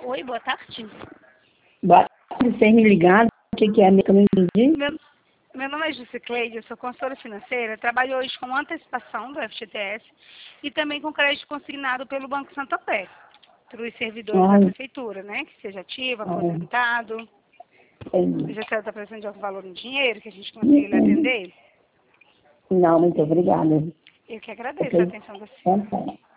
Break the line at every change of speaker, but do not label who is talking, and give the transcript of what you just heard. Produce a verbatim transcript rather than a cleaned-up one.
Oi, boa tarde.
Boa tarde, vocês me ligaram. O que, que é mesmo que eu não entendi?
Meu, meu nome é Jusicleide, eu sou consultora financeira. Trabalho hoje com antecipação do F G T S e também com crédito consignado pelo Banco Santander, para os servidores
Ai,
da prefeitura, né? Que seja ativo,
ai,
aposentado.
entendi.
Já está precisando de algum valor em dinheiro que a gente consiga lhe atender?
Não, muito obrigada.
Eu que
Eu
agradeço a
tenho
atenção da senhora.
vontade.